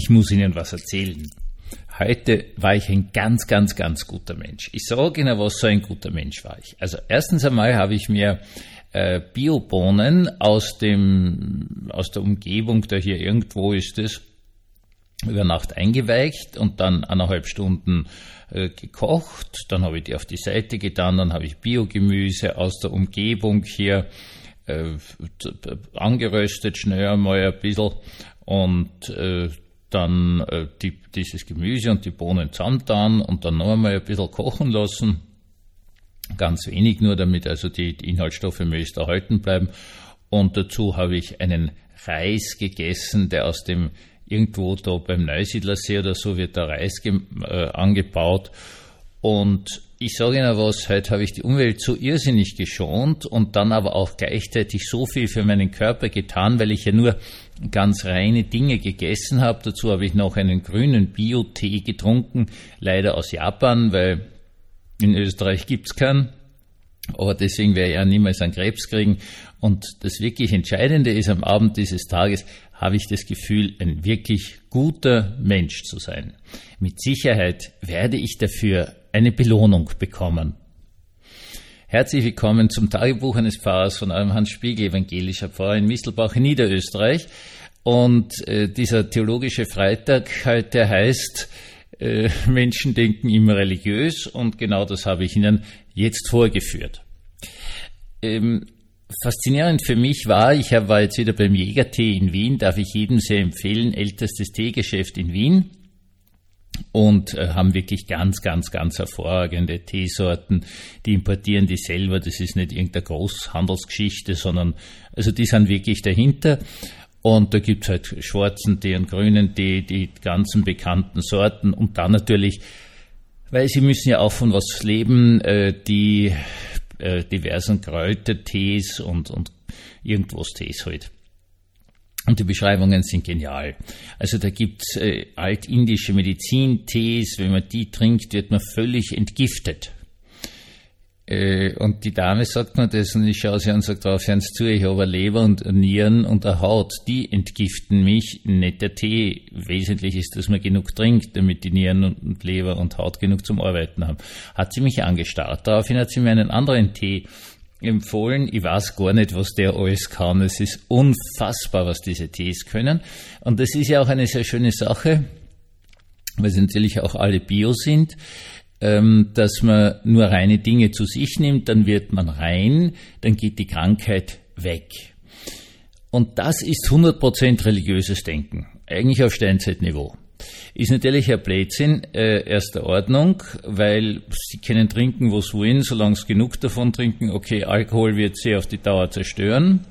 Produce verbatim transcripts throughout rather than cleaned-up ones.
ich muss Ihnen was erzählen. Heute war ich ein ganz, ganz, ganz guter Mensch. Ich sage Ihnen, was so ein guter Mensch war ich. Also erstens einmal habe ich mir äh, Biobohnen aus dem aus der Umgebung, da hier irgendwo ist es, über Nacht eingeweicht und dann eineinhalb Stunden äh, gekocht. Dann habe ich die auf die Seite getan, dann habe ich Biogemüse aus der Umgebung hier äh, angeröstet, schnell einmal ein bisschen und äh, dann äh, die, dieses Gemüse und die Bohnen zusammentan und dann noch einmal ein bisschen kochen lassen. Ganz wenig nur, damit also die, die Inhaltsstoffe möglichst erhalten bleiben. Und dazu habe ich einen Reis gegessen, der aus dem, irgendwo da beim Neusiedlersee oder so wird der Reis ge, äh, angebaut. Und ich sage Ihnen was, heute habe ich die Umwelt so irrsinnig geschont und dann aber auch gleichzeitig so viel für meinen Körper getan, weil ich ja nur ganz reine Dinge gegessen habe. Dazu habe ich noch einen grünen Bio-Tee getrunken, leider aus Japan, weil in Österreich gibt's keinen. Aber deswegen werde ich ja niemals einen Krebs kriegen. Und das wirklich Entscheidende ist, am Abend dieses Tages habe ich das Gefühl, ein wirklich guter Mensch zu sein. Mit Sicherheit werde ich dafür eine Belohnung bekommen. Herzlich willkommen zum Tagebuch eines Pfarrers von eurem Hans Spiegel, evangelischer Pfarrer in Mistelbach in Niederösterreich. Und äh, dieser theologische Freitag heute heißt, äh, Menschen denken immer religiös, und genau das habe ich Ihnen jetzt vorgeführt. Ähm, Faszinierend für mich war, ich war jetzt wieder beim Jägertee in Wien, darf ich jedem sehr empfehlen, ältestes Teegeschäft in Wien, und äh, haben wirklich ganz, ganz, ganz hervorragende Teesorten. Die importieren die selber, das ist nicht irgendeine Großhandelsgeschichte, sondern also die sind wirklich dahinter. Und da gibt's halt schwarzen Tee und grünen Tee, die ganzen bekannten Sorten, und dann natürlich, weil sie müssen ja auch von was leben, äh, die äh, diversen Kräutertees und, und irgendwas Tees halt. Und die Beschreibungen sind genial. Also da gibt's äh, altindische Medizintees, wenn man die trinkt, wird man völlig entgiftet. Äh, und die Dame sagt mir das, und ich schaue sie an und sage drauf, hören Sie zu, ich habe eine Leber und Nieren und eine Haut, die entgiften mich, nicht der Tee. Wesentlich ist, dass man genug trinkt, damit die Nieren und Leber und Haut genug zum Arbeiten haben. Hat sie mich angestarrt. Daraufhin hat sie mir einen anderen Tee empfohlen. Ich weiß gar nicht, was der alles kann. Es ist unfassbar, was diese Tees können. Und das ist ja auch eine sehr schöne Sache, weil sie natürlich auch alle Bio sind, dass man nur reine Dinge zu sich nimmt, dann wird man rein, dann geht die Krankheit weg. Und das ist hundert Prozent religiöses Denken, eigentlich auf Steinzeitniveau. Ist natürlich ein Blödsinn äh, erster Ordnung, weil sie können trinken, was wollen, solange sie genug davon trinken. Okay, Alkohol wird sie auf die Dauer zerstören.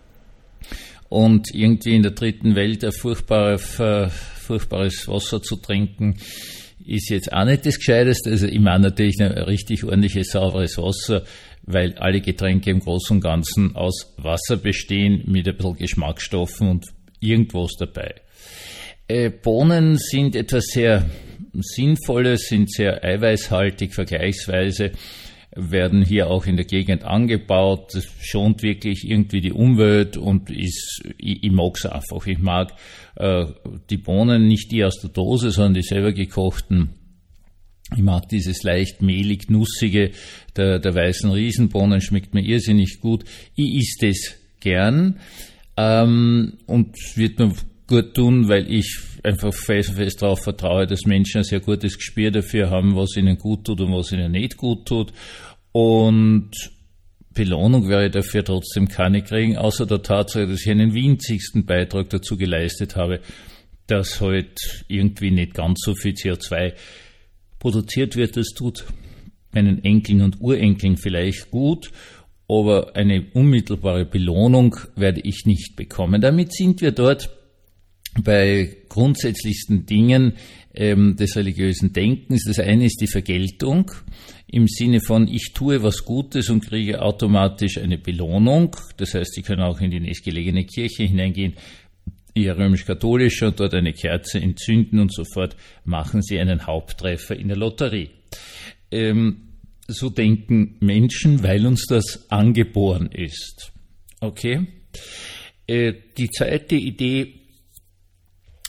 Und irgendwie in der dritten Welt ein furchtbares, äh, furchtbares Wasser zu trinken, ist jetzt auch nicht das Gescheiteste. Also ich meine natürlich ein richtig ordentliches, sauberes Wasser, weil alle Getränke im Großen und Ganzen aus Wasser bestehen, mit ein bisschen Geschmacksstoffen und irgendwas dabei. Äh, Bohnen sind etwas sehr Sinnvolles, sind sehr eiweißhaltig vergleichsweise, werden hier auch in der Gegend angebaut. Das schont wirklich irgendwie die Umwelt und ist, ich, ich mag es einfach. Ich mag äh, die Bohnen, nicht die aus der Dose, sondern die selber gekochten. Ich mag dieses leicht mehlig nussige der, der weißen Riesenbohnen, schmeckt mir irrsinnig gut. Ich esse das gern ähm, und wird mir gut tun, weil ich einfach fest, fest darauf vertraue, dass Menschen ein sehr gutes Gespür dafür haben, was ihnen gut tut und was ihnen nicht gut tut. Und Belohnung werde ich dafür trotzdem keine kriegen, außer der Tatsache, dass ich einen winzigsten Beitrag dazu geleistet habe, dass halt irgendwie nicht ganz so viel C O zwei produziert wird. Das tut meinen Enkeln und Urenkeln vielleicht gut, aber eine unmittelbare Belohnung werde ich nicht bekommen. Damit sind wir dort bei grundsätzlichsten Dingen ähm, des religiösen Denkens. Das eine ist die Vergeltung im Sinne von, ich tue was Gutes und kriege automatisch eine Belohnung. Das heißt, Sie können auch in die nächstgelegene Kirche hineingehen, eher römisch-katholische, und dort eine Kerze entzünden und sofort machen Sie einen Haupttreffer in der Lotterie. Ähm, so denken Menschen, weil uns das angeboren ist. Okay? Äh, die zweite Idee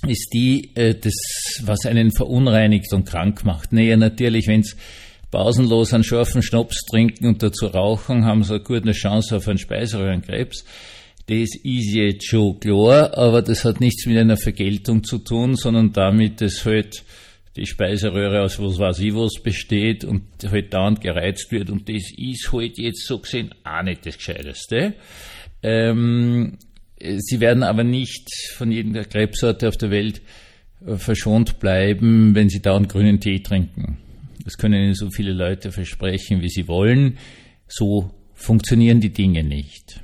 ist die, äh, das, was einen verunreinigt und krank macht. Naja, natürlich, wenn's pausenlos einen scharfen Schnaps trinken und dazu rauchen, haben sie eine gute Chance auf einen Speiseröhrenkrebs. Das ist jetzt schon klar, aber das hat nichts mit einer Vergeltung zu tun, sondern damit, dass halt die Speiseröhre aus was weiß ich was besteht und halt dauernd gereizt wird, und das ist halt jetzt so gesehen auch nicht das Gescheiteste. Ähm, sie werden aber nicht von jeder Krebssorte auf der Welt verschont bleiben, wenn sie dauernd grünen Tee trinken. Das können Ihnen so viele Leute versprechen, wie sie wollen. So funktionieren die Dinge nicht.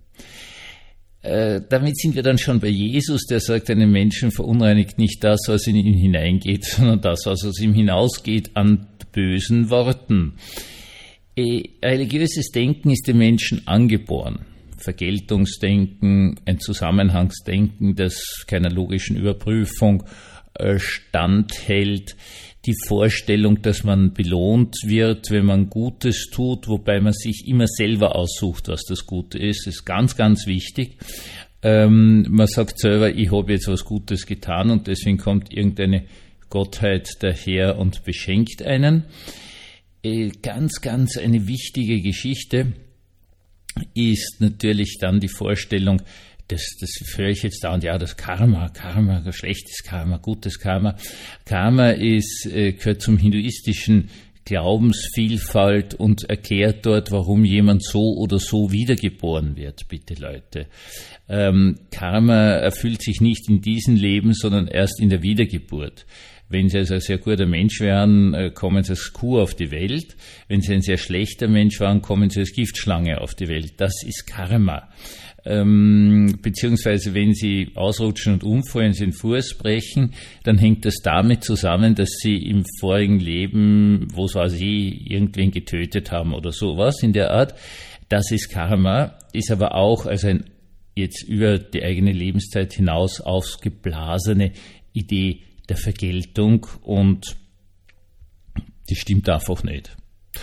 Äh, damit sind wir dann schon bei Jesus, der sagt, einen Menschen verunreinigt nicht das, was in ihn hineingeht, sondern das, was aus ihm hinausgeht an bösen Worten. Äh, religiöses Denken ist dem Menschen angeboren. Vergeltungsdenken, ein Zusammenhangsdenken, das keiner logischen Überprüfung äh, standhält. Die Vorstellung, dass man belohnt wird, wenn man Gutes tut, wobei man sich immer selber aussucht, was das Gute ist, ist ganz, ganz wichtig. Ähm, man sagt selber, ich habe jetzt was Gutes getan und deswegen kommt irgendeine Gottheit daher und beschenkt einen. Äh, ganz, ganz eine wichtige Geschichte ist natürlich dann die Vorstellung, Das, das höre ich jetzt da und ja, das Karma, Karma, schlechtes Karma, gutes Karma. Karma ist, äh, gehört zum hinduistischen Glaubensvielfalt und erklärt dort, warum jemand so oder so wiedergeboren wird, bitte Leute. Ähm, Karma erfüllt sich nicht in diesem Leben, sondern erst in der Wiedergeburt. Wenn Sie also ein sehr guter Mensch wären, kommen Sie als Kuh auf die Welt. Wenn Sie ein sehr schlechter Mensch waren, kommen Sie als Giftschlange auf die Welt. Das ist Karma. Ähm, beziehungsweise wenn Sie ausrutschen und umfallen, Sie den Fuß brechen, dann hängt das damit zusammen, dass Sie im vorigen Leben, wo weiß ich, irgendwen getötet haben oder sowas in der Art. Das ist Karma, ist aber auch also ein jetzt über die eigene Lebenszeit hinaus ausgeblasene Idee der Vergeltung, und das stimmt einfach nicht.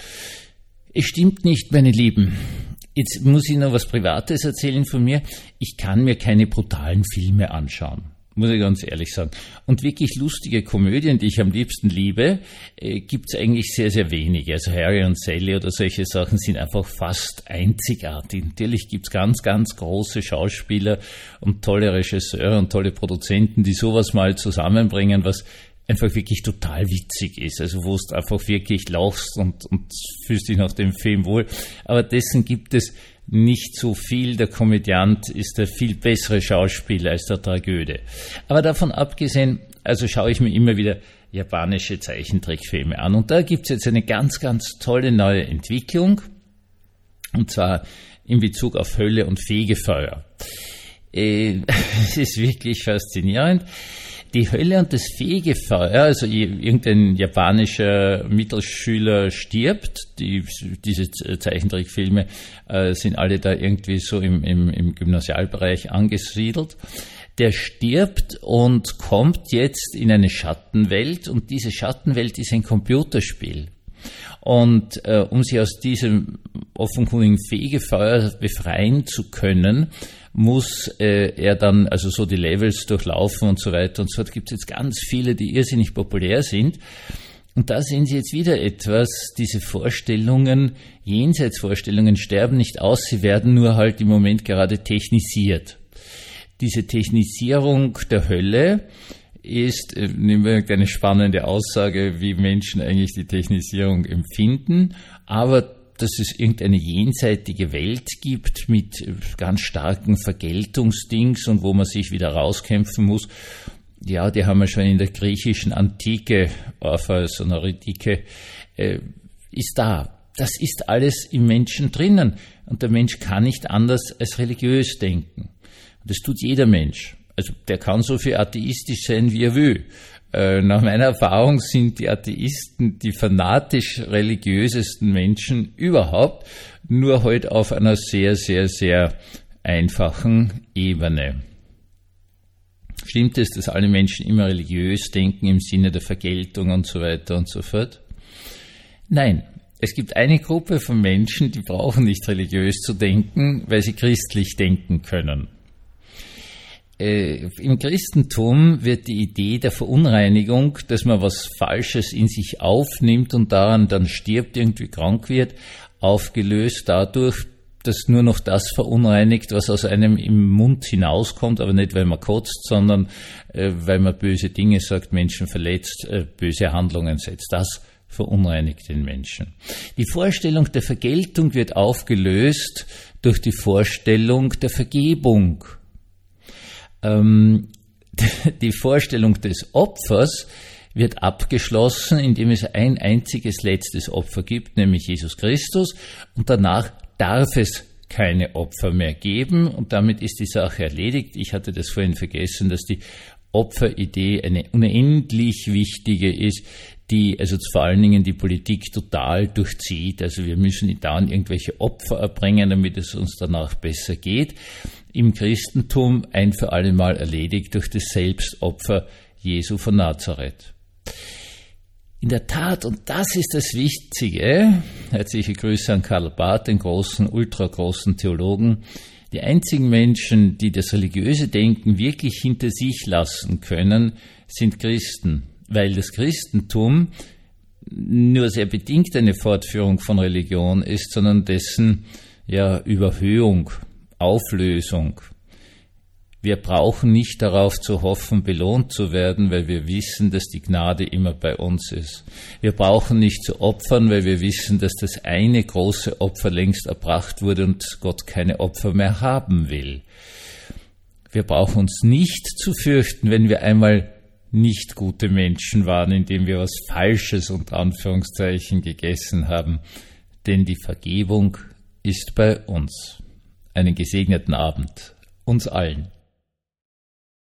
Es stimmt nicht, meine Lieben. Jetzt muss ich noch was Privates erzählen von mir. Ich kann mir keine brutalen Filme anschauen, muss ich ganz ehrlich sagen. Und wirklich lustige Komödien, die ich am liebsten liebe, äh, gibt's eigentlich sehr, sehr wenige. Also Harry und Sally oder solche Sachen sind einfach fast einzigartig. Natürlich gibt's ganz, ganz große Schauspieler und tolle Regisseure und tolle Produzenten, die sowas mal zusammenbringen, was einfach wirklich total witzig ist, also wo du einfach wirklich lachst und, und fühlst dich nach dem Film wohl. Aber dessen gibt es nicht so viel. Der Komödiant ist der viel bessere Schauspieler als der Tragödie. Aber davon abgesehen, also schaue ich mir immer wieder japanische Zeichentrickfilme an. Und da gibt es jetzt eine ganz, ganz tolle neue Entwicklung, und zwar in Bezug auf Hölle und Fegefeuer. Äh, es ist wirklich faszinierend. Die Hölle und das Fegefeuer, also irgendein japanischer Mittelschüler stirbt, die, diese Zeichentrickfilme äh, sind alle da irgendwie so im, im, im Gymnasialbereich angesiedelt, der stirbt und kommt jetzt in eine Schattenwelt, und diese Schattenwelt ist ein Computerspiel. Und äh, um sich aus diesem offenkundigen Fegefeuer befreien zu können, muss äh, er dann also so die Levels durchlaufen und so weiter und so fort. Gibt es jetzt ganz viele, die irrsinnig populär sind. Und da sehen Sie jetzt wieder etwas, diese Vorstellungen, Jenseitsvorstellungen sterben nicht aus, sie werden nur halt im Moment gerade technisiert. Diese Technisierung der Hölle ist, äh, nehmen wir eine spannende Aussage, wie Menschen eigentlich die Technisierung empfinden, aber dass es irgendeine jenseitige Welt gibt mit ganz starken Vergeltungsdings und wo man sich wieder rauskämpfen muss, ja, die haben wir schon in der griechischen Antike, Orpheus und Eurydike, äh, ist da. Das ist alles im Menschen drinnen, und der Mensch kann nicht anders als religiös denken. Und das tut jeder Mensch. Also der kann so viel atheistisch sein, wie er will. Äh, nach meiner Erfahrung sind die Atheisten die fanatisch religiösesten Menschen überhaupt, nur halt auf einer sehr, sehr, sehr einfachen Ebene. Stimmt es, dass alle Menschen immer religiös denken im Sinne der Vergeltung und so weiter und so fort? Nein. Es gibt eine Gruppe von Menschen, die brauchen nicht religiös zu denken, weil sie christlich denken können. äh, im Christentum wird die Idee der Verunreinigung, dass man was Falsches in sich aufnimmt und daran dann stirbt, irgendwie krank wird, aufgelöst dadurch, dass nur noch das verunreinigt, was aus einem im Mund hinauskommt, aber nicht, weil man kotzt, sondern äh, weil man böse Dinge sagt, Menschen verletzt, äh, böse Handlungen setzt. Das verunreinigt den Menschen. Die Vorstellung der Vergeltung wird aufgelöst durch die Vorstellung der Vergebung. Ähm, die Vorstellung des Opfers wird abgeschlossen, indem es ein einziges letztes Opfer gibt, nämlich Jesus Christus, und danach darf es keine Opfer mehr geben, und damit ist die Sache erledigt. Ich hatte das vorhin vergessen, dass die Opferidee eine unendlich wichtige ist, die also vor allen Dingen die Politik total durchzieht. Also wir müssen dann irgendwelche Opfer erbringen, damit es uns danach besser geht. Im Christentum ein für alle Mal erledigt durch das Selbstopfer Jesu von Nazareth. In der Tat, und das ist das Wichtige, herzliche Grüße an Karl Barth, den großen, ultragroßen Theologen, die einzigen Menschen, die das religiöse Denken wirklich hinter sich lassen können, sind Christen, weil das Christentum nur sehr bedingt eine Fortführung von Religion ist, sondern dessen ja, Überhöhung, Auflösung. Wir brauchen nicht darauf zu hoffen, belohnt zu werden, weil wir wissen, dass die Gnade immer bei uns ist. Wir brauchen nicht zu opfern, weil wir wissen, dass das eine große Opfer längst erbracht wurde und Gott keine Opfer mehr haben will. Wir brauchen uns nicht zu fürchten, wenn wir einmal nicht gute Menschen waren, indem wir was Falsches unter Anführungszeichen gegessen haben, denn die Vergebung ist bei uns. Einen gesegneten Abend uns allen.